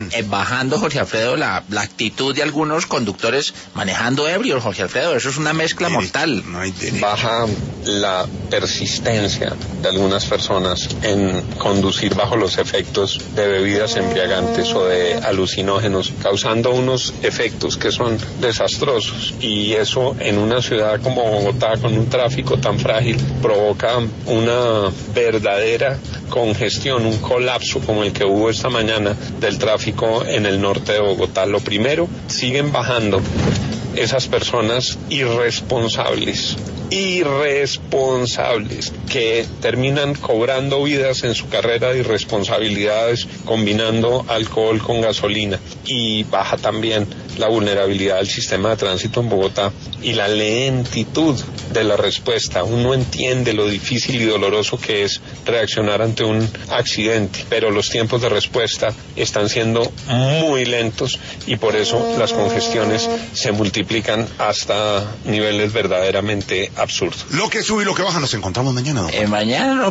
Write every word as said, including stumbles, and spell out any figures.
eh, bajando, Jorge Alfredo, la, la actitud de algunos conductores manejando ebrios, Jorge Alfredo. Eso es una mezcla mortal. No hay derecho. Baja la persistencia de algunas personas en conducir bajo los efectos de bebidas embriagantes o de alucinógenos, causando unos efectos que son desastrosos, y eso en una ciudad como Bogotá, con un tráfico tan frágil, provoca una verdadera congestión, un colapso como el que hubo esta mañana del tráfico en el norte de Bogotá. Lo primero, siguen bajando esas personas irresponsables, irresponsables, que terminan cobrando vidas en su carrera de irresponsabilidades combinando alcohol con gasolina, y baja también la vulnerabilidad del sistema de tránsito en Bogotá y la lentitud de la respuesta. Uno entiende lo difícil y doloroso que es reaccionar ante un accidente, pero los tiempos de respuesta están siendo muy lentos y por eso las congestiones se multiplican hasta niveles verdaderamente absurdos. Lo que sube y lo que baja, nos encontramos mañana, don Juan. Eh, mañana no